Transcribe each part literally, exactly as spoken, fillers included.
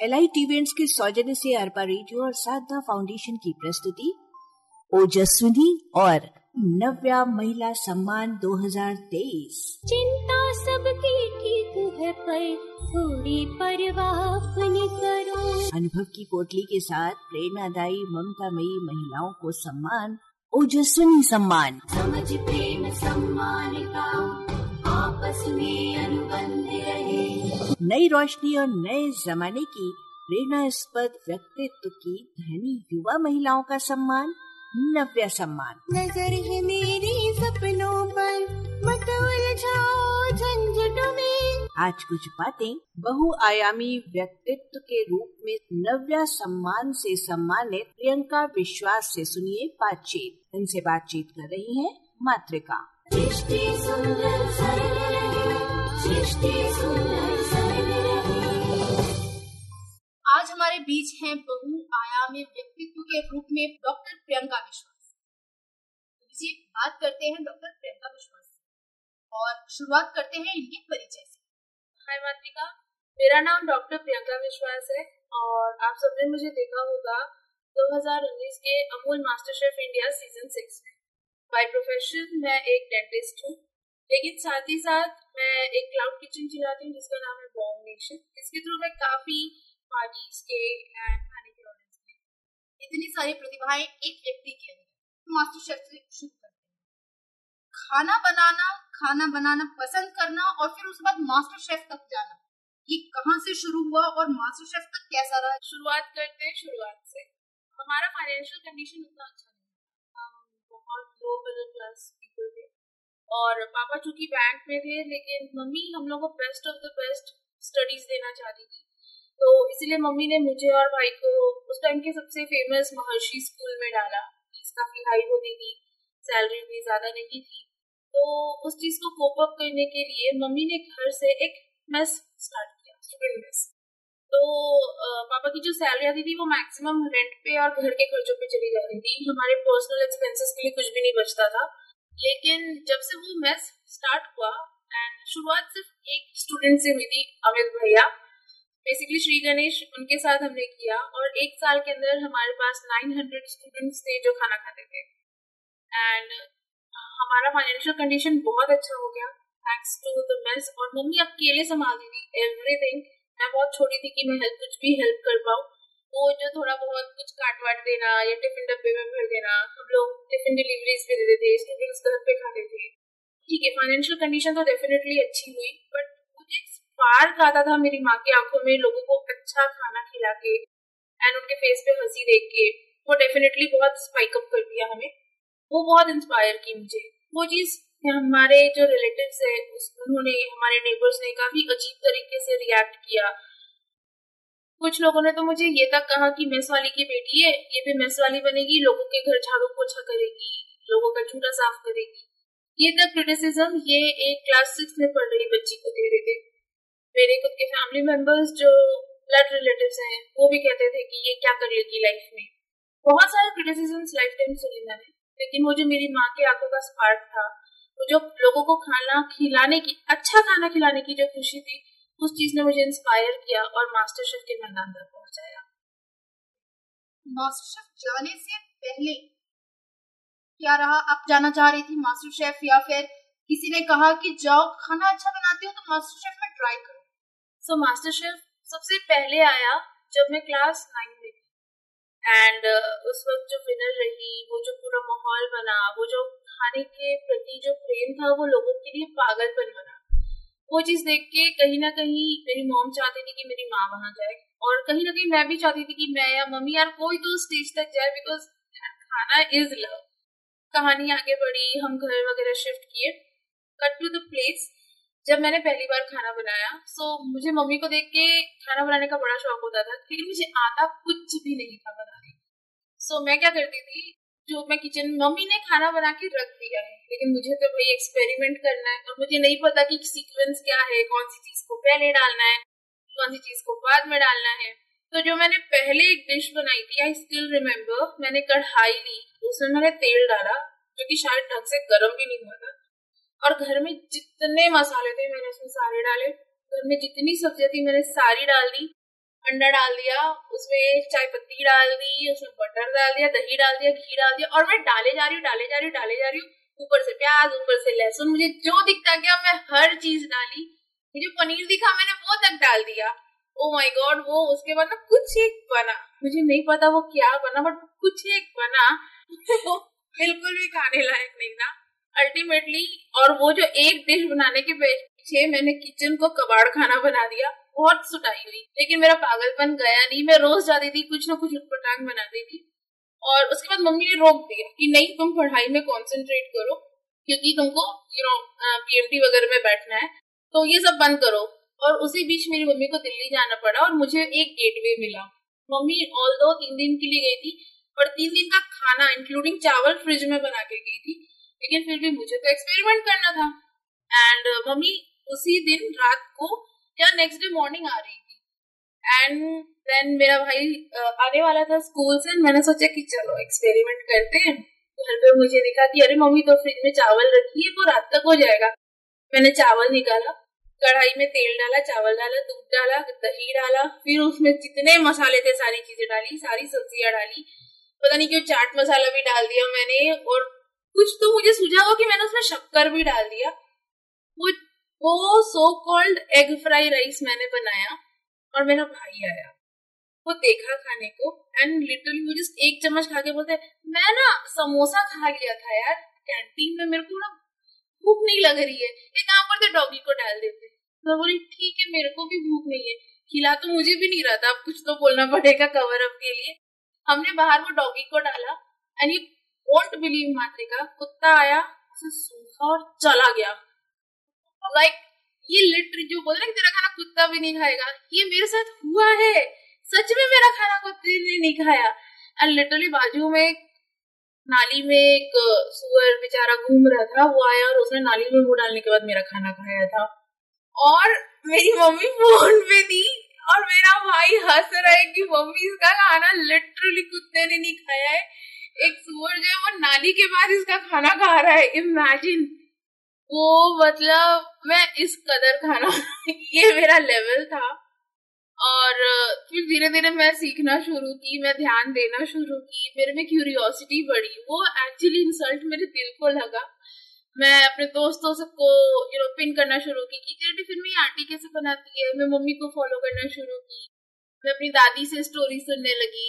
Elite events के सौजन्य से अरपा रेडियो और साधना फाउंडेशन की प्रस्तुति ओजस्विनी और नव्या महिला सम्मान दो हज़ार तेईस। चिंता सबकी ठीक है पर थोड़ी परवाह अपनी करो। अनुभव की पोटली के साथ प्रेरणादायी ममतामयी महिलाओं को सम्मान ओजस्विनी सम्मान। समझ प्रेम सम्मान का आपस में अनुबंध रहे। नई रोशनी और नए जमाने की प्रेरणास्पद व्यक्तित्व की धनी युवा महिलाओं का सम्मान नव्या सम्मान। नजर है मेरी सपनों पर, मत उलझाओ झंझटों में। आज कुछ बातें बहुआयामी व्यक्तित्व के रूप में नव्या सम्मान से सम्मानित प्रियंका विश्वास से सुनिए बातचीत। इनसे बातचीत कर रही हैं मातृका। सृष्टि सुंदर सरल रहे, सृष्टि सुंदर सरल रहे। आज हमारे बीच हैं बहुआयामी व्यक्तित्व के रूप में डॉक्टर प्रियंका विश्वास। जी बात करते हैं डॉक्टर प्रियंका विश्वास और शुरुआत करते हैं इनके परिचय से। हाय मातृका, मेरा नाम डॉक्टर प्रियंका विश्वास है और आप सबने मुझे देखा होगा दो हज़ार उन्नीस के Amul master chef India season six में। बाय प्रोफेशन मैं एक डेंटिस्ट हूँ, लेकिन साथ ही साथ मैं एक क्लाउड किचन चलाती हूँ जिसका नाम है बॉम नेशन। इसके थ्रू मैं काफी पार्टीज के एंड खाने के ऑर्डर्स में इतनी सारी प्रतिभाएं एक व्यक्ति के अंदर मास्टर शेफ से शुरू करते हैं। खाना बनाना खाना बनाना पसंद करना और फिर उसके बाद मास्टर शेफ तक जाना, ये कहाँ से शुरू हुआ और मास्टर शेफ तक कैसा रहा? शुरुआत करते हैं शुरुआत से। हमारा फाइनेंशियल कंडीशन उतना अच्छा नहीं था, हम बहुत लो मिडिल क्लास पीपल थे और पापा चूंकि बैंक में थे, लेकिन मम्मी हम लोग को best of the best studies देना चाहती थी। तो इसलिए मम्मी ने मुझे और भाई को उस टाइम के सबसे फेमस महर्षि स्कूल में डाला। फीस काफी हाई होती थी, सैलरी भी ज्यादा नहीं थी, तो उस चीज को कोप अप करने के लिए मम्मी ने घर से एक मेस स्टार्ट किया, स्टूडेंट मेस। तो पापा की जो सैलरी आती थी वो मैक्सिमम रेंट पे और घर के खर्चों पे चली जा रही थी, हमारे पर्सनल एक्सपेंसेस के लिए कुछ भी नहीं बचता था। लेकिन जब से वो मेस स्टार्ट हुआ एंड शुरुआत सिर्फ एक स्टूडेंट से हुई थी, अमित भैया, बेसिकली श्री गणेश, उनके साथ हमने किया और एक साल के अंदर हमारे पास नौ सौ स्टूडेंट्स थे जो खाना खाते थे एंड हमारा फाइनेंशियल कंडीशन बहुत अच्छा हो गया थैंक्स टू द मेस। और मम्मी अकेले संभालती थी एवरीथिंग। मैं बहुत छोटी थी कि मैं हेल्प कुछ भी हेल्प कर पाऊँ। वो जो थोड़ा बहुत कुछ काट वाट देना या टिफिन डब्बे में भर देना, हम लोग टिफिन डिलीवरीज भी देते थे, स्टूडेंट्स घर पे खाते थे। ठीक है, फाइनेंशियल कंडीशन तो डेफिनेटली अच्छी हुई, बट मुझे स्पार्क आता था मेरी माँ की आंखों में लोगों को अच्छा खाना खिला के एंड उनके फेस पे हंसी देख के। वो डेफिनेटली बहुत स्पाइक अप कर दिया हमें, वो बहुत इंस्पायर की मुझे। वो चीज हमारे जो रिलेटिव्स है उन्होंने, हमारे नेबर्स ने काफी अजीब तरीके से रिएक्ट किया। कुछ लोगों ने तो मुझे ये तक कहा कि मेस वाली की बेटी है, ये भी मेस वाली बनेगी, लोगों के घर झाड़ू पोछा करेगी, लोगों का चूल्हा साफ करेगी। ये तक क्रिटिसिज्म ये एक क्लास सिक्स में पढ़ रही बच्ची को दे रहे थे। मेरे खुद के फैमिली मेंबर्स जो ब्लड रिलेटिव्स हैं वो भी कहते थे कि ये क्या कर लेगी लाइफ में। बहुत सारे क्रिटिसिज्म्स लाइफ टाइम सुने मैंने, लेकिन वो जो मेरी माँ की आंखों का स्पार्क था, वो जो लोगों को खाना खिलाने की, अच्छा खाना खिलाने की जो खुशी थी, उस चीज ने मुझे इंस्पायर किया और मास्टर शेफ के मैदान तक पहुंचाया। मास्टर शेफ जाने से पहले क्या रहा? आप जाना चाह रही थी मास्टर शेफ या फिर किसी ने कहा कि जाओ खाना अच्छा बनाती हो तो मास्टर शेफ में ट्राई करो? सो so, मास्टर शेफ सबसे पहले आया जब मैं क्लास नाइन में थी एंड uh, उस वक्त जो विनर रही, वो जो पूरा माहौल बना, वो जो खाने के प्रति जो प्रेम था, वो लोगों के लिए पागलपन बना। वो चीज देख के कहीं ना कहीं मेरी मॉम चाहती थी कि मेरी माँ वहां जाए और कहीं ना कहीं मैं भी चाहती थी कि मैं या मम्मी यार कोई तो स्टेज तक जाए, बिकॉज खाना इज लव। कहानी आगे बढ़ी, हम घर वगैरह शिफ्ट किए। कट टू द प्लेस, जब मैंने पहली बार खाना बनाया, सो so, मुझे मम्मी को देख के खाना बनाने का बड़ा शौक होता था, लेकिन मुझे आता कुछ भी नहीं था बनाने। सो so, मैं क्या करती थी, जो मैं किचन, मम्मी ने खाना बना के रख दिया है, लेकिन मुझे तो भाई एक्सपेरिमेंट करना है और मुझे नहीं पता कि सीक्वेंस क्या है, कौन सी चीज को पहले डालना है, कौन सी चीज को बाद में डालना है। तो जो मैंने पहले एक डिश बनाई थी, आई स्टिल रिमेम्बर, मैंने कढ़ाई ली, उसमें मैंने तेल डाला जो कि शायद ढंग से गर्म भी नहीं हुआ था, और घर में जितने मसाले थे मैंने उसमें सारे डाले, घर में जितनी सब्जियां थी मैंने सारी डाल दी अंडा डाल दिया, उसमें चाय पत्ती डाल दी, उसमें बटर डाल दिया, दही डाल दिया, घी डाल दिया, और मैं डाले जा रही हूँ डाले जा रही हूँ डाले जा रही हूँ ऊपर से प्याज, ऊपर से लहसुन, मुझे जो दिखता गया मैं हर चीज डाली। जो पनीर दिखा मैंने वो तक डाल दिया। ओ माय गॉड, वो उसके बाद ना कुछ एक बना, मुझे नहीं पता वो क्या बना, बट कुछ एक बना वो बिल्कुल भी खाने लायक नहीं था अल्टीमेटली। और वो जो एक डिश बनाने के पीछे मैंने किचन को कबाड़ खाना बना दिया। बहुत सुटाई हुई, लेकिन मेरा पागलपन गया नहीं। मैं रोज जाती थी, कुछ ना कुछ उटपटांग बनाती थी। और उसके बाद मम्मी ने रोक दिया कि नहीं, तुम पढ़ाई में कंसंट्रेट करो, क्योंकि तुमको यू नो पीएमटी वगैरह में बैठना है, तो ये सब बंद करो। और उसी बीच मेरी मम्मी को दिल्ली जाना पड़ा और मुझे एक गेटवे मिला। मम्मी ऑल दो तीन दिन के लिए गई थी और तीन दिन का खाना इंक्लूडिंग चावल फ्रिज में बना के गई थी, लेकिन फिर भी मुझे तो एक्सपेरिमेंट करना था। एंड मम्मी उसी दिन रात को या नेक्स्ट डे मॉर्निंग आ रही थी, एंड देन मेरा भाई आने वाला था स्कूल से। मैंने सोचा कि चलो एक्सपेरिमेंट करते हैं। घर पे मुझे दिखा कि अरे मम्मी तो फ्रिज में चावल रखी है, वो रात तक हो जाएगा। मैंने चावल निकाला, कढ़ाई में तेल डाला, चावल डाला, दूध डाला, दही डाला, फिर उसमें जितने मसाले थे सारी चीजें डाली, सारी सब्जियां डाली, पता नहीं क्यों चाट मसाला भी डाल दिया मैंने, और कुछ तो मुझे सूझा हुआ कि मैंने उसमें शक्कर भी डाल दिया। वो वो so called egg fried rice मैंने बनाया और मेरा भाई आया, वो देखा खाने को, एंड लिटरली मुझे एक चम्मच खा के बोलते मैं ना समोसा खा लिया था यार कैंटीन में, मेरे को ना भूख नहीं लग रही है, एक काम करते डॉगी को डाल देते। तो बोली ठीक है, मेरे को भी भूख नहीं है, खिला तो मुझे भी नहीं रहा था, अब कुछ तो बोलना पड़ेगा कवर अप के लिए। हमने बाहर वो डॉगी को डाला, and you won't believe Matrika, कुत्ता आया, उसे सूखा और चला गया। लाइक like, ये लिटरली जो बोल रहे तेरा खाना कुत्ता भी नहीं खाएगा, ये मेरे साथ हुआ है। सच में मेरा खाना कुत्ते ने नहीं खाया। एंड लिटरली बाजू में नाली में एक सुअर बेचारा घूम रहा था, वो आया और उसने नाली में मुंह डालने के बाद मेरा खाना खाया था। और मेरी मम्मी फोन पे थी और मेरा भाई हंस रहा है कि मम्मी इसका खाना लिटरली कुत्ते ने नहीं खाया है, एक सुअर जो है वो नाली के बाद इसका खाना खा रहा है। इमेजिन, वो मतलब मैं इस कदर खाना ये मेरा लेवल था। और फिर धीरे धीरे मैं सीखना शुरू की, मैं ध्यान देना शुरू की, मेरे में क्यूरियोसिटी बढ़ी। वो एक्चुअली इंसल्ट मेरे दिल को लगा। मैं अपने दोस्तों सबको यू नो पिन करना शुरू की कि तेरे टिफिन में आंटी कैसे बनाती है। मैं मम्मी को फॉलो करना शुरू की, मैं अपनी दादी से स्टोरी सुनने लगी,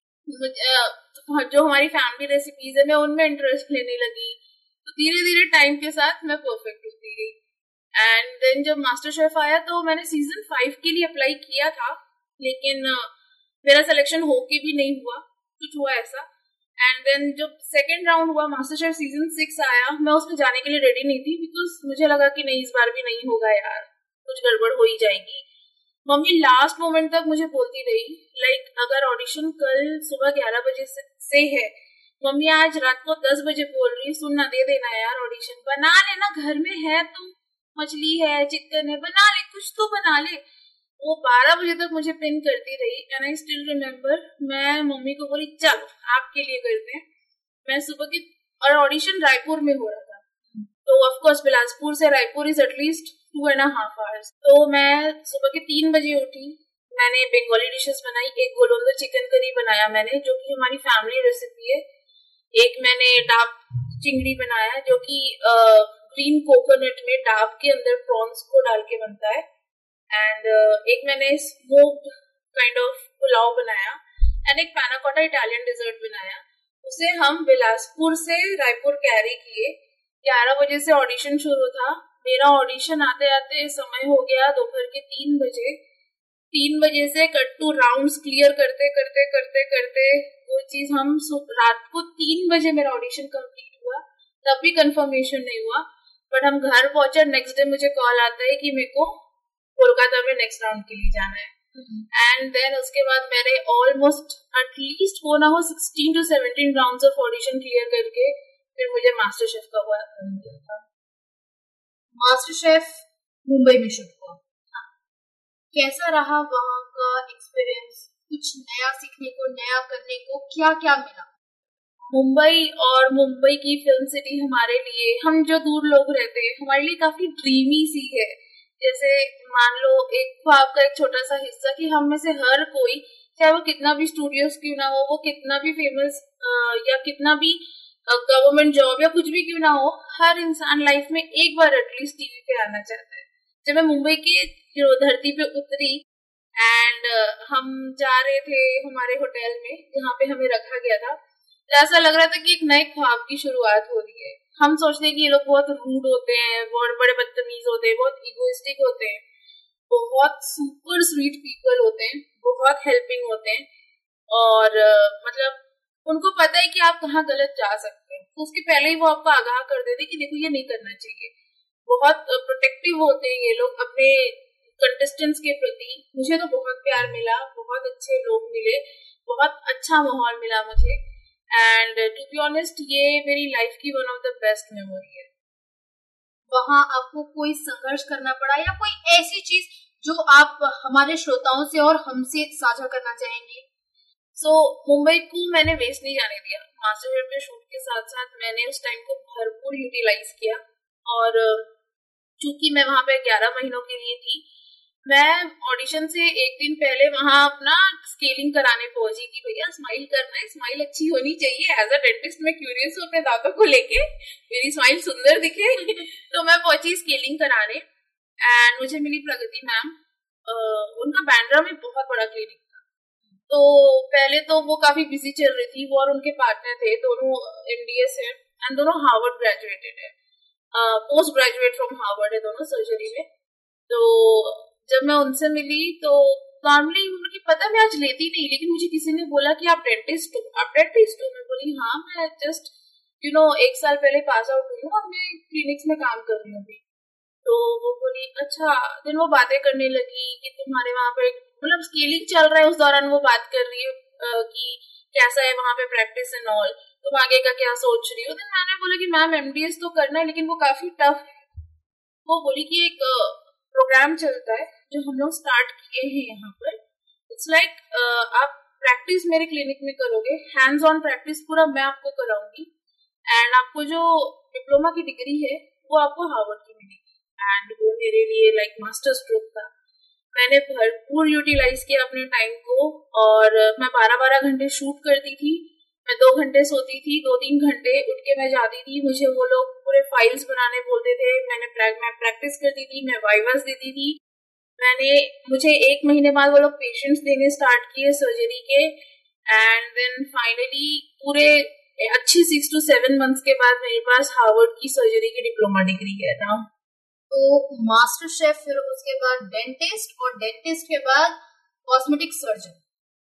जो हमारी फैमिली रेसिपीज है मैं उनमें इंटरेस्ट लेने लगी। तो धीरे धीरे टाइम के साथ मैं परफेक्ट होती गई। एंड देन जब मास्टर शेफ आया तो मैंने सीजन फाइव के लिए अप्लाई किया था, लेकिन uh, मेरा सिलेक्शन होके भी नहीं हुआ, कुछ हुआ ऐसा। एंड देन जब सेकेंड राउंड हुआ, मास्टर शेफ सीजन सिक्स आया, मैं उसमें जाने के लिए रेडी नहीं थी, बिकॉज मुझे लगा कि नहीं इस बार भी नहीं होगा यार, कुछ गड़बड़ हो ही जाएगी। मम्मी लास्ट मोमेंट तक मुझे बोलती रही, लाइक like, अगर ऑडिशन कल सुबह ग्यारह बजे से, से है, मम्मी आज रात को दस बजे बोल रही, सुनना दे देना यार ऑडिशन, बना लेना, घर में है तो मछली है, चिकन है, बना ले, कुछ तो बना ले। वो बारह बजे तक मुझे पिन करती रही। एंड आई स्टिल रिमेम्बर, मैं मम्मी को बोली चल आपके लिए करते हैं। मैं सुबह की, और ऑडिशन रायपुर में हो रहा था, तो ऑफ कोर्स बिलासपुर से Raipur is at least two and half hours. तो मैं सुबह के तीन बजे उठी, मैंने बंगाली डिशेस बनाई। एक गोलंदो चिकन करी बनाया मैंने, जो कि हमारी फैमिली रेसिपी है। एक मैंने डाब चिंगड़ी बनाया, जो कि ग्रीन कोकोनट में डाब के अंदर प्रॉन्स को डाल के बनता है। एंड uh, एक मैंने स्मोक्ड काइंड ऑफ पुलाव बनाया। एंड एक पैनाकोटा इटालियन डिजर्ट बनाया। उसे हम बिलासपुर से रायपुर कैरी किए। ग्यारह बजे से ऑडिशन शुरू था। मेरा ऑडिशन आते आते समय हो गया दोपहर के तीन बजे। तीन बजे से कट टू राउंड्स क्लियर करते करते करते करते वो चीज हम रात को तीन बजे मेरा ऑडिशन कंप्लीट हुआ, तब भी कंफर्मेशन नहीं हुआ। बट हम घर पहुंचे, नेक्स्ट डे मुझे कॉल आता है कि मेरे को कोलकाता में नेक्स्ट राउंड के लिए जाना है। एंड देन उसके बाद मैंने ऑलमोस्ट एटलीस्ट वो ना हो sixteen to seventeen rounds of audition clear करके फिर मुझे मास्टर शेफ का हुआ था। मास्टर शेफ मुंबई में शूट हुआ। हाँ। कैसा रहा वहाँ का एक्सपीरियंस? कुछ नया सीखने को, नया करने को क्या क्या मिला? मुंबई और मुंबई की फिल्म सिटी हमारे लिए, हम जो दूर लोग रहते हैं, हमारे लिए काफी ड्रीमी सी है जैसे मान लो एक ख्वाब का एक छोटा सा हिस्सा कि हम में से हर कोई, चाहे वो कितना भी स्टूडियोज क्यों ना हो, वो कितना भी फेमस या कितना भी गवर्नमेंट जॉब या कुछ भी क्यों ना हो, हर इंसान लाइफ में एक बार एटलीस्ट टीवी पे आना चाहता है। जब मैं मुंबई की जो धरती पे उतरी एंड uh, हम जा रहे थे हमारे होटल में जहाँ पे हमें रखा गया था, तो ऐसा लग रहा था कि एक नए ख्वाब की शुरुआत हो रही है। हम सोचते हैं कि ये लोग बहुत रूड होते हैं, बहुत बड़े बदतमीज होते हैं, बहुत इगोइस्टिक होते हैं, बहुत सुपर स्वीट पीपल होते हैं, बहुत हेल्पिंग होते हैं, और uh, मतलब उनको पता है कि आप कहाँ गलत जा सकते हैं, तो उसके पहले ही वो आपको आगाह कर देते कि देखो ये नहीं करना चाहिए। बहुत प्रोटेक्टिव होते हैं ये लोग अपने कंटेस्टेंट्स के प्रति। मुझे तो बहुत प्यार मिला, बहुत अच्छे लोग मिले, बहुत अच्छा माहौल मिला मुझे, एंड टू बी ऑनेस्ट ये मेरी लाइफ की one of the best memory है। वहाँ आपको कोई संघर्ष करना पड़ा या कोई ऐसी चीज जो आप हमारे श्रोताओं से और हमसे साझा करना चाहेंगे? सो so, मुंबई को मैंने वेस्ट नहीं जाने दिया। मास्टर शेफ के शूट के साथ साथ मैंने उस टाइम को भरपूर यूटिलाइज किया, और चूंकि मैं वहां पे ग्यारह महीनों के लिए थी, मैं ऑडिशन से एक दिन पहले वहां अपना स्केलिंग कराने पहुंची कि भैया स्माइल करना है, स्माइल अच्छी होनी चाहिए। एज अ डेंटिस्ट मैं क्यूरियस हूँ अपने दांतों को लेके, मेरी स्माइल सुंदर दिखे तो मैं पहुंची स्केलिंग कराने, एंड मुझे मिली प्रगति मैम। उनका बैंड्रा में बहुत बड़ा क्लिनिक था, तो पहले तो वो काफी बिजी चल रही थी। वो और उनके पार्टनर थे, दोनों एमडीएस है एंड दोनों हार्वर्ड ग्रेजुएटेड है, पोस्ट ग्रेजुएट फ्रॉम हार्वर्ड है दोनों सर्जरी में। तो जब मैं उनसे मिली तो नॉर्मली मुझे पता मैं आज लेती नहीं, लेकिन मुझे किसी ने बोला कि आप डेंटिस्ट हो, आप डेंटिस्ट हो। मैं बोली हाँ, मैं जस्ट यू नो एक साल पहले पास आउट हुई हूँ और मैं क्लिनिक्स में काम कर रही हूँ अभी। तो वो बोली अच्छा। दिन वो बातें करने लगी कि तुम्हारे वहाँ पे मतलब स्केलिंग चल रहा है, उस दौरान वो बात कर रही है कि कैसा है वहाँ पे प्रैक्टिस एंड ऑल, तुम आगे का क्या सोच रही हो। तो मैंने बोला कि मैम एमडीएस तो करना है लेकिन वो काफी टफ है। वो बोली कि एक प्रोग्राम चलता है जो हम लोग स्टार्ट किए हैं यहाँ पर, इट्स लाइक like, uh, आप प्रैक्टिस मेरे क्लिनिक में करोगे, हैंड्स ऑन प्रैक्टिस पूरा मैं आपको कराऊंगी, एंड आपको जो डिप्लोमा की डिग्री है वो आपको हार्वर्ड की मिलेगी। एंड वो मेरे लिए लाइक मास्टर स्ट्रोक था। मैंने भरपूर यूटिलाइज किया अपने टाइम को, और मैं बारह बारह घंटे शूट करती थी, मैं दो घंटे सोती थी, दो तीन घंटे उठ के मैं जाती थी। मुझे वो लोग पूरे फाइल्स बनाने बोलते थे, मैंने मैं प्रैक्टिस करती थी, मैं वाइवास देती थी। मैंने मुझे एक महीने बाद वो लोग पेशेंट्स देने स्टार्ट किए सर्जरी के, एंड देन फाइनली पूरे अच्छी सिक्स टू सेवन मंथ्स के बाद मेरे पास हार्वर्ड की सर्जरी की डिप्लोमा डिग्री है ना। तो मास्टर शेफ, फिर उसके बाद डेंटिस्ट, और डेंटिस्ट के बाद कॉस्मेटिक सर्जन।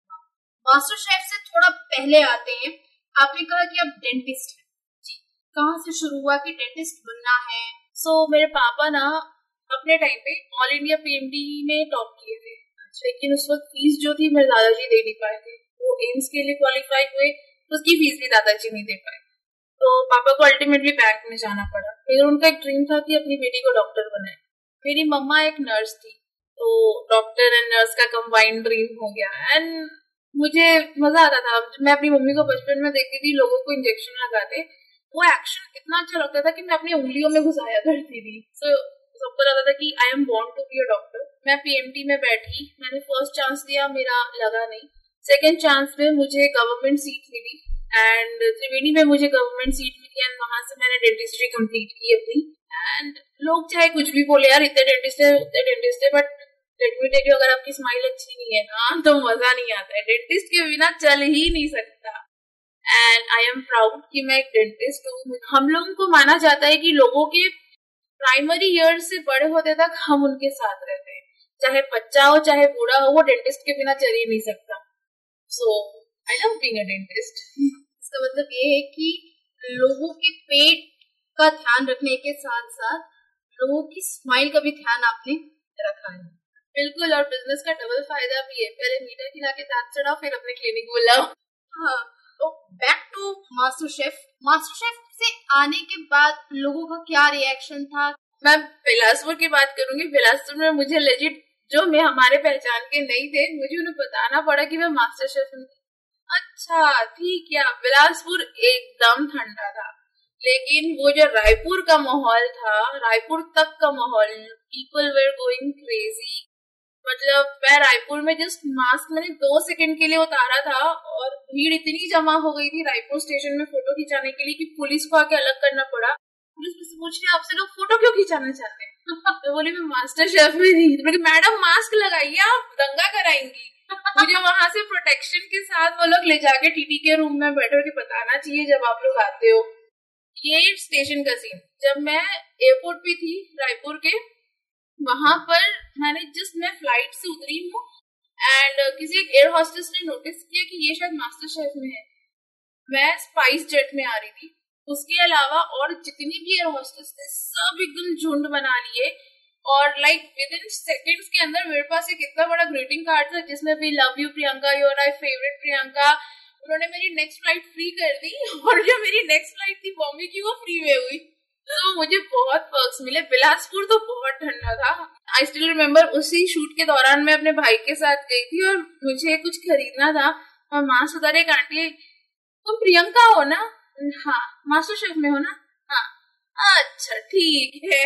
मास्टर शेफ से थोड़ा पहले आते हैं, आपने कहा कि आप डेंटिस्ट हैं जी, कहाँ से शुरू हुआ कि डेंटिस्ट बनना है? सो so, मेरे पापा ना अपने टाइम पे ऑल इंडिया पीएमडी में टॉप किए थे, लेकिन उस वक्त फीस जो थी मेरे दादाजी दे नहीं पाए थे। वो एम्स के लिए क्वालिफाई हुए, उसकी फीस भी दादाजी नहीं दे पाए, तो पापा को अल्टीमेटली बैंक में जाना पड़ा। फिर उनका एक ड्रीम था कि अपनी बेटी को डॉक्टर बनाए। मेरी मम्मा एक नर्स थी, तो डॉक्टर एंड नर्स का कंबाइंड ड्रीम हो गया, एंड मुझे मजा आता था। मैं अपनी मम्मी को बचपन में देखती थी लोगों को इंजेक्शन लगाते, वो एक्शन इतना अच्छा लगता था कि मैं अपनी उंगलियों में घुसाया करती थी। सो so, सबको लगता था कि I am born to be a doctor. मैं पीएमटी में बैठी, मैंने फर्स्ट चांस दिया, मेरा लगा नहीं। सेकेंड चांस में मुझे गवर्नमेंट सीट मिली, एंड त्रिवेणी में मुझे गवर्नमेंट सीट मिली, एंड वहां से मैंने डेंटिस्ट्री कंप्लीट की अपनी। एंड लोग चाहे कुछ भी बोले, यार इतने डेंटिस्ट है उतने डेंटिस्ट है, but let me tell you, अगर आपकी स्माइल अच्छी नहीं है ना तो मजा नहीं आता है। डेंटिस्ट के बिना चल ही नहीं सकता, एंड आई एम प्राउड कि मैं एक डेंटिस्ट हूँ। हम लोगों को माना जाता है कि लोगों के प्राइमरी ईयर से बड़े होते तक हम उनके साथ रहते हैं, चाहे बच्चा हो चाहे बूढ़ा हो, वो डेंटिस्ट के बिना चल ही नहीं सकता। So I love being a dentist. इसका मतलब ये है कि लोगों के पेट का ध्यान रखने के साथ साथ लोगों की स्माइल का भी ध्यान आपने रखा है। बिल्कुल, और बिजनेस का डबल फायदा भी है, पहले मीठा खिला के दांत चढ़ाओ, फिर अपने क्लिनिक बुलाओ। हाँ, तो back to master chef. Master chef से आने के बाद लोगों का क्या रिएक्शन था? मैं बिलासपुर की बात करूंगी। बिलासपुर में मुझे लेजिट जो मैं हमारे पहचान के नहीं थे, मुझे उन्हें बताना पड़ा कि मैं मास्टर शेफ हूँ। अच्छा ठीक है। बिलासपुर एकदम ठंडा था, लेकिन वो जो रायपुर का माहौल था, रायपुर तक का माहौल, पीपल वेर गोइंग क्रेजी। मतलब मैं रायपुर में जस्ट मास्क मैंने दो सेकंड के लिए उतारा था और भीड़ इतनी जमा हो गई थी रायपुर स्टेशन में फोटो खिंचाने के लिए कि पुलिस को आके अलग करना पड़ा। पुलिस मुझसे पूछ रही आपसे लोग फोटो क्यों खिंचाना चाहते हैं? मैं बोली मैं मास्टर शेफ में थी। तो बोली मैडम मास्क लगाइए, आप दंगा कराएंगी। मुझे वहां से प्रोटेक्शन के साथ वो लोग ले जाके टीटी के रूम में बैठे के बताना चाहिए जब आप लोग आते हो। ये स्टेशन का सीन। जब मैं एयरपोर्ट पे थी रायपुर के, वहां पर मैंने जस्ट मैं फ्लाइट से उतरी हूँ एंड किसी एक एयर होस्टेस ने नोटिस किया कि ये शायद मास्टर शेफ में है। मैं स्पाइस जेट में आ रही थी। उसके अलावा और जितनी भी एयर होस्टेस थे सब एकदम झुंड बना लिए और लाइक विद इन सेकेंड्स के अंदर मेरे पास एक इतना बड़ा ग्रीटिंग कार्ड था जिसमें भी love you Priyanka, you are my favourite Priyanka. उन्होंने मेरी नेक्स्ट फ्लाइट फ्री कर दी और जो मेरी नेक्स्ट फ्लाइट थी बॉम्बे की वो फ्री में हुई। तो मुझे बहुत पर्क्स मिले। बिलासपुर तो बहुत ठंडा था। आई स्टिल रिमेम्बर उसी शूट के दौरान मैं अपने भाई के साथ गई थी और मुझे कुछ खरीदना था और मास्क उतारे एक आंटी, तुम प्रियंका हो ना? हाँ। मास्टर शेफ में हो ना? हाँ। अच्छा ठीक है।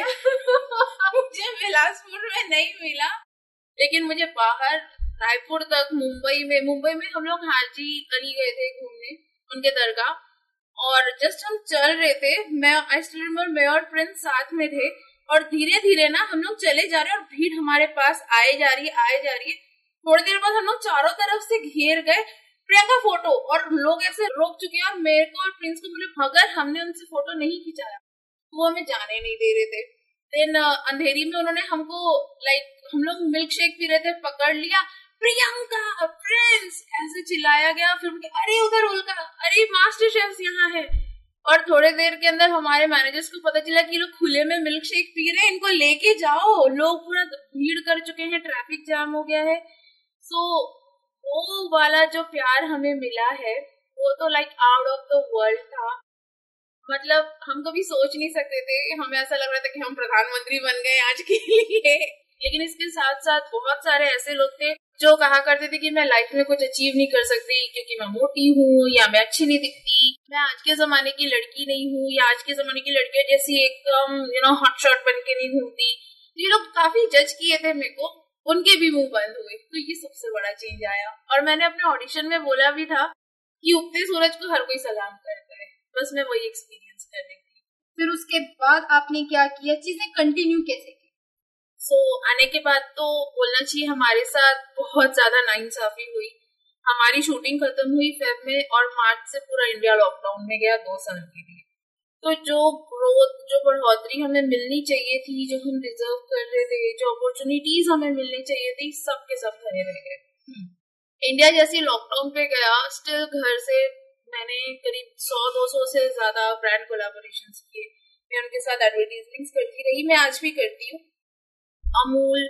मुझे बिलासपुर में नहीं मिला, लेकिन मुझे बाहर रायपुर तक, मुंबई में मुंबई में हम लोग हाजी अली गए थे घूमने उनके दरगाह और जस्ट हम चल रहे थे, मैं आई स्टिल रिमेंबर मैं और प्रिंस साथ में थे और धीरे धीरे ना हम लोग चले जा रहे हैं और भीड़ हमारे पास आए जा रही है आए जा रही है। थोड़ी देर बाद हम लोग चारों तरफ से घेर गए, प्रियंका फोटो, और लोग ऐसे रोक चुके हैं और मेरे को और प्रिंस को बोले अगर हमने उनसे फोटो नहीं खिंचाया तो वो हमें जाने नहीं दे रहे थे। देन अंधेरी में उन्होंने हमको लाइक हम लोग मिल्क शेक पी रहे थे, पकड़ लिया, प्रियंका प्रिंस ऐसे चिल्लाया गया। फिर अरे उधर उल्का, अरे मास्टर शेफ यहाँ है। और थोड़े देर के अंदर हमारे मैनेजर्स को पता चला कि लोग खुले में मिल्क शेक पी रहे हैं, इनको लेके जाओ। लोग पूरा भीड़ कर चुके हैं, ट्रैफिक जाम हो गया है। सो वो वाला जो प्यार हमें मिला है वो तो like out of the world था। मतलब हम कभी सोच नहीं सकते थे, हमें ऐसा लग रहा था कि हम प्रधानमंत्री बन गए आज के लिए। लेकिन इसके साथ साथ बहुत सारे ऐसे लोग थे जो कहा करते थे कि मैं लाइफ में कुछ अचीव नहीं कर सकती क्योंकि मैं मोटी हूँ या मैं अच्छी नहीं दिखती, मैं आज के जमाने की लड़की नहीं हूँ या आज के जमाने की लड़कियां जैसी एकदम यू नो हॉट शॉट बन के नहीं घूमती। ये लोग काफी जज किए थे मेरे को, उनके भी मुंह बंद हुए। तो ये सबसे बड़ा चेंज आया। और मैंने अपने ऑडिशन में बोला भी था कि उगते सूरज को हर कोई सलाम करता है। बस मैं वही एक्सपीरियंस कर रही थी। फिर उसके बाद आपने क्या किया, चीजें कंटिन्यू कैसे की? सो so, आने के बाद तो बोलना चाहिए हमारे साथ बहुत ज्यादा नाइंसाफी हुई। हमारी शूटिंग खत्म हुई फेब में और मार्च से पूरा इंडिया लॉकडाउन में गया दो साल के लिए। तो जो ग्रोथ, जो बढ़ोतरी हमें मिलनी चाहिए थी, जो हम डिजर्व कर रहे थे, जो अपॉर्चुनिटीज हमें मिलनी चाहिए थी, सब के सब धरे रह गए। इंडिया जैसी लॉकडाउन पे गया, स्टिल घर से मैंने करीब सौ दो सौ से ज्यादा ब्रांड कोलैबोरेशंस किए। मैं उनके साथ एडवर्टाइजमेंट्स करती रही, मैं आज भी करती हूँ। अमूल,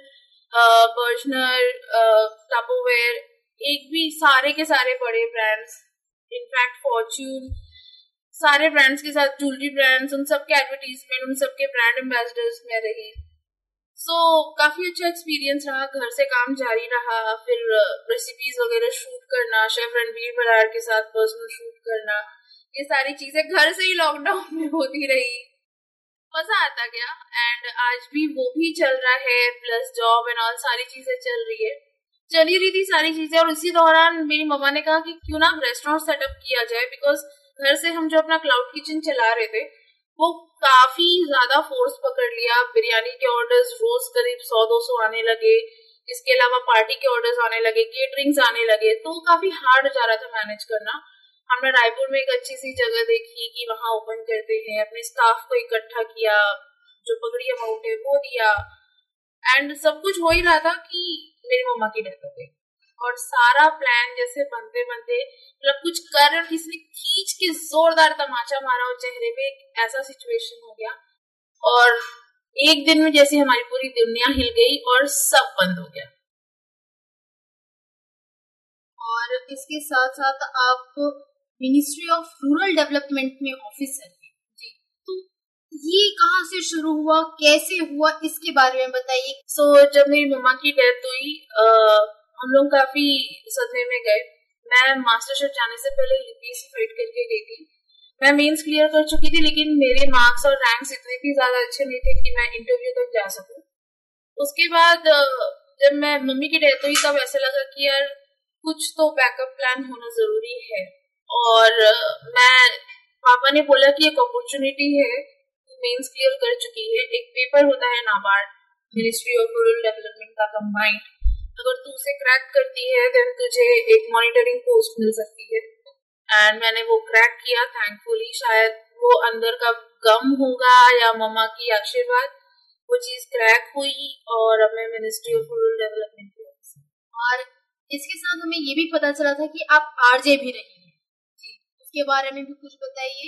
बर्जनर, टापोवेयर, एक भी सारे के सारे बड़े ब्रांड्स, इनफैक्ट फॉर्च्यून, सारे ब्रांड्स के साथ, ज्वेलरी ब्रांड्स, उन सबके एडवर्टाइजमेंट, उन सबके ब्रांड एम्बेसडर्स में रही। सो so, काफी अच्छा एक्सपीरियंस रहा। घर से काम जारी रहा। फिर रेसिपीज वगैरह शूट करना, शेफ रणवीर बरार के साथ पर्सनल शूट करना, ये सारी चीजें घर से ही लॉकडाउन में होती रही। मजा आता गया एंड आज भी वो भी चल रहा है, प्लस जॉब एंड ऑल सारी चीजें चल रही है, चली रही थी सारी चीजें। और इसी दौरान मेरी मम्मा ने कहा कि क्यों ना रेस्टोरेंट सेटअप किया जाए, बिकॉज घर से हम जो अपना क्लाउड किचन चला रहे थे वो काफी ज्यादा फोर्स पकड़ लिया। बिरयानी के ऑर्डर्स रोज करीब सौ दो सौ आने लगे, इसके अलावा पार्टी के ऑर्डर्स आने लगे, केटरिंग्स आने लगे, तो काफी हार्ड जा रहा था मैनेज करना। हमने रायपुर में एक अच्छी सी जगह देखी कि वहां ओपन करते हैं, अपने स्टाफ को इकट्ठा किया, जो पगड़ी अमाउंट है वो दिया एंड सब कुछ हो ही रहा था कि मेरी मम्मा की डेथ हो गई। और सारा प्लान जैसे बनते बनते मतलब कुछ कर और किसी ने खींच के जोरदार तमाचा मारा और चेहरे पे एक ऐसा सिचुएशन हो गया और एक दिन में जैसे हमारी पूरी दुनिया हिल गई और सब बंद हो गया। और इसके साथ साथ आप मिनिस्ट्री ऑफ रूरल डेवलपमेंट में ऑफिसर हैं जी, तो ये कहाँ से शुरू हुआ, कैसे हुआ, इसके बारे में बताइए। सो so, जब मेरी मम्मा की डेथ हुई आ, हम लोग काफी सदमे में गए। मैं मास्टर शेफ जाने से पहले यूपीएससी फाइट करके गई थी। मैं मेंस क्लियर कर चुकी थी, लेकिन मेरे मार्क्स और रैंक्स इतने भी ज्यादा अच्छे नहीं थे कि मैं इंटरव्यू तक जा सकूं। उसके बाद जब मैं मम्मी की डेथ हुई तब ऐसा लगा कि यार कुछ तो बैकअप प्लान होना जरूरी है। और मैं पापा ने बोला कि एक अपॉर्चुनिटी है, मेंस क्लियर कर चुकी है, एक पेपर होता है NABARD ministry of rural development का कंबाइंड, अगर तू उसे क्रैक करती है देन तुझे एक मॉनिटरिंग पोस्ट मिल सकती है। एंड मैंने वो क्रैक किया थैंकफुली। शायद वो अंदर का गम होगा या मम्मा की आशीर्वाद, वो चीज क्रैक हुई और अब मैं मिनिस्ट्री ऑफ रूरल डेवलपमेंट की ऑफिसर। और इसके साथ हमें ये भी पता चला था कि आप आरजे भी रही हैं जी, उसके बारे में भी कुछ बताइए।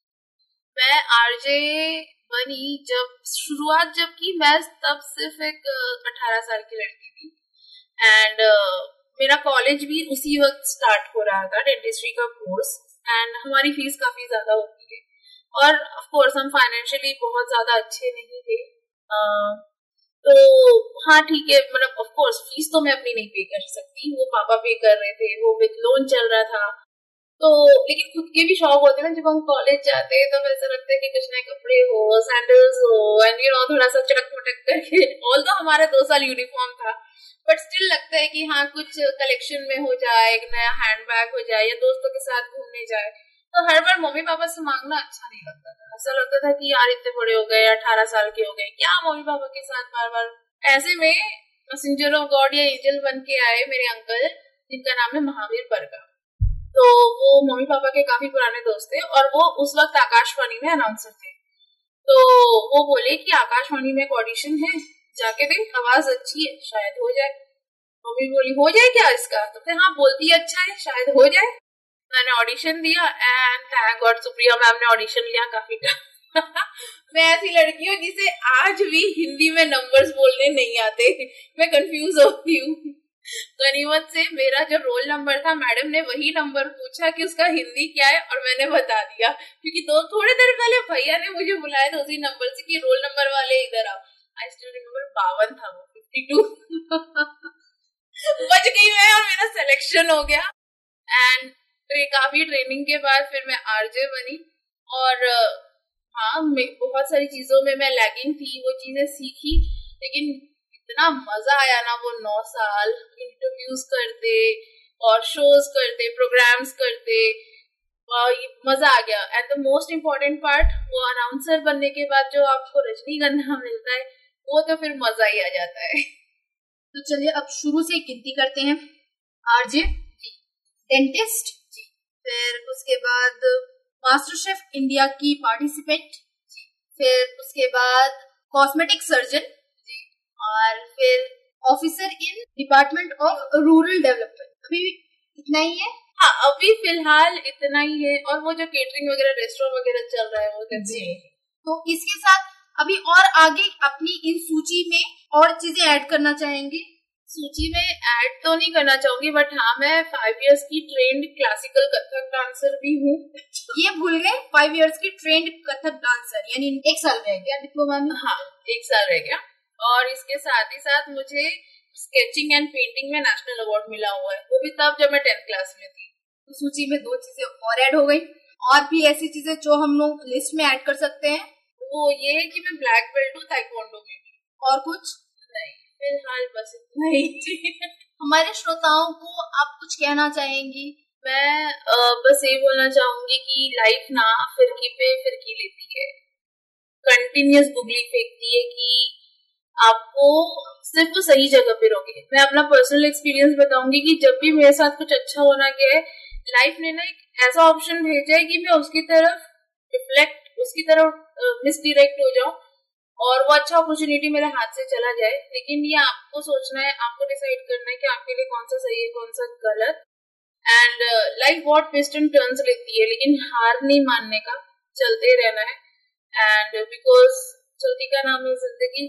मैं आरजे बनी जब शुरुआत जब की, मैं तब सिर्फ एक अठारह साल की लड़की थी एंड uh, मेरा कॉलेज भी उसी वक्त स्टार्ट हो रहा था, डेंटिस्ट्री का कोर्स, एंड हमारी फीस काफी ज्यादा होती है और ऑफ कोर्स हम फाइनेंशियली बहुत ज्यादा अच्छे नहीं थे। uh, तो हाँ ठीक है, मतलब ऑफ कोर्स फीस तो मैं अपनी नहीं पे कर सकती, वो पापा पे कर रहे थे, वो विद लोन चल रहा था। तो लेकिन खुद के भी शौक होते हैं ना, जब हम कॉलेज जाते हैं तब ऐसा लगता है कि कुछ नए कपड़े हो, सैंडल्स हो एंड यू नो थोड़ा सा चटक मटक करके। ऑल तो हमारा दो साल यूनिफॉर्म था बट स्टिल लगता है कि हाँ कुछ कलेक्शन में हो जाए, एक नया हैंडबैग हो जाए या दोस्तों के साथ घूमने जाए। तो हर बार मम्मी पापा से मांगना अच्छा नहीं लगता था, ऐसा लगता था कि यार इतने बड़े हो गए, अठारह साल के हो गए, क्या मम्मी पापा के साथ बार बार। ऐसे में मैसेंजर ऑफ गॉड या एंजल बन के आए मेरे अंकल, जिनका नाम है महावीर परगा। तो वो मम्मी पापा के काफी पुराने दोस्त थे और वो उस वक्त आकाशवाणी में अनाउंसर थे। तो वो बोले कि आकाशवाणी में एक ऑडिशन है, जाके देख, आवाज अच्छी है, शायद हो जाए। मम्मी बोली हो जाए क्या इसका? तो फिर हाँ बोलती अच्छा है, शायद हो जाए। मैंने ऑडिशन दिया and thank God Supriya ma'am ने ऑडिशन लिया काफी टाइम। मैं ऐसी लड़की हूँ जिसे आज भी हिंदी में नंबर्स बोलने नहीं आते, मैं कंफ्यूज होती हूँ। गनीमत से मेरा जो रोल नंबर था, मैडम ने वही नंबर पूछा कि उसका हिंदी क्या है और मैंने बता दिया, क्योंकि दो थोड़े देर पहले भैया ने मुझे बुलाया था उसी नंबर से कि रोल नंबर वाले इधर आओ। आई स्टिल रिमेम्बर बावन था वो, फिफ्टी टू। बच गई मैं और मेरा सिलेक्शन हो गया। एंड काफी ट्रेनिंग के बाद फिर मैं आरजे बनी और हाँ बहुत सारी चीजों में मैं लैगिंग थी, वो चीजें सीखी, लेकिन इतना मजा आया ना वो नौ साल इंटरव्यूज करते और शोज करते, प्रोग्राम्स करते, मजा आ गया। And the most important part, वो अनाउंसर बनने के बाद जो आपको रजनीगंधा मिलता है वो तो फिर मजा ही आ जाता है। तो चलिए अब शुरू से गिनती करते हैं। आरजे जी, डेंटिस्ट जी, फिर उसके बाद मास्टर शेफ इंडिया की पार्टिसिपेंट जी, फिर उसके बाद कॉस्मेटिक सर्जन जी, और फिर officer in department of rural development. अभी इतना ही है? हाँ अभी फिलहाल इतना ही है, और वो जो केटरिंग वगैरह रेस्टोरेंट वगैरह चल रहा है वो जी। तो इसके साथ अभी और आगे अपनी इन सूची में और चीजें ऐड करना चाहेंगे? सूची में ऐड तो नहीं करना चाहूंगी, बट हाँ मैं फाइव इयर्स की ट्रेंड क्लासिकल कथक डांसर भी हूँ। ये भूल गए, फाइव इयर्स की ट्रेंड कथक डांसर, यानी एक साल रह गया डिप्लोमा में। हाँ एक साल रह गया, और इसके साथ ही साथ मुझे स्केचिंग एंड पेंटिंग में नेशनल अवार्ड मिला हुआ है, वो भी तब जब मैं टेंथ क्लास में थी। तो सूची में दो चीजें और ऐड हो गई। और भी ऐसी चीजें जो हम लोग लिस्ट में ऐड कर सकते हैं, वो ये है कि मैं ब्लैक बेल्ट हूँ ताइक्वांडो में भी। और कुछ नहीं, फिलहाल बस इतना ही। हमारे श्रोताओं को आप कुछ कहना चाहेंगी? मैं आ, बस ये बोलना चाहूंगी कि लाइफ ना फिरकी पे फिरकी लेती है, कंटिन्यूस बुगली फेंकती है कि आपको सिर्फ तो सही जगह पे रोके। मैं अपना पर्सनल एक्सपीरियंस बताऊंगी कि जब भी मेरे साथ कुछ अच्छा होना गया है, लाइफ ने ना एक ऐसा ऑप्शन भेजा है कि मैं उसकी तरफ रिफ्लेक्ट, उसकी तरफ मिसडायरेक्ट हो जाऊं और वो अच्छा अपॉर्चुनिटी मेरे हाथ से चला जाए। लेकिन ये आपको सोचना है, आपको डिसाइड करना है कि आपके लिए कौन सा सही है कौन सा गलत। एंड लाइफ बहुत ट्विस्ट एंड टर्न्स लेती है, लेकिन हार नहीं मानने का, चलते रहना है। एंड बिकॉज चलती का नाम है जिंदगी।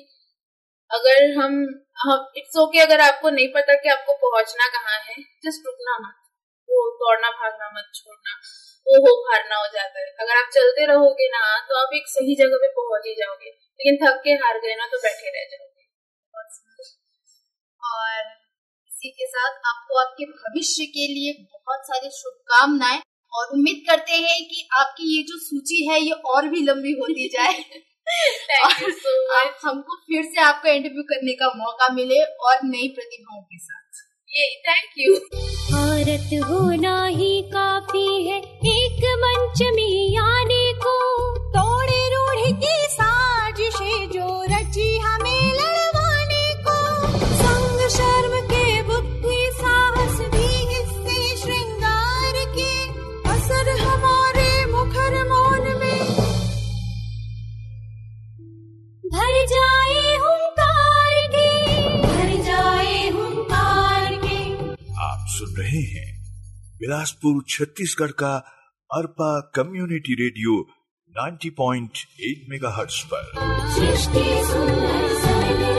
अगर हम हम इट्स ओके okay, अगर आपको नहीं पता कि आपको पहुंचना कहाँ है, जस्ट रुकना मत, वो दौड़ना भागना मत छोड़ना, वो हो हारना हो जाता है। अगर आप चलते रहोगे ना तो आप एक सही जगह पे पहुंच ही जाओगे, लेकिन थक के हार गए ना तो बैठे रह जाओगे। और इसी के साथ आपको आपके भविष्य के लिए बहुत सारी शुभकामनाएं, और उम्मीद करते हैं कि आपकी ये जो सूची है ये और भी लंबी होती जाए। Thank you so much. हमको फिर से आपका इंटरव्यू करने का मौका मिले और नई प्रतिभाओं के साथ। ये थैंक यू। औरत होना ही काफी है एक मंच में आने को, तोड़े रूढ़ की साजिशें जो रची हमें लड़वाने को, संग शर्म के बुद्धि साहस भी हिस्से श्रृंगार के, असर हमारे मुखर मौन में भर जाए हुंकार के, भर जाए हुंकार के। आप सुन रहे हैं बिलासपुर छत्तीसगढ़ का अर्पा कम्युनिटी रेडियो नब्बे पॉइंट आठ मेगाहर्ट्ज पर। सृष्टि सुंदर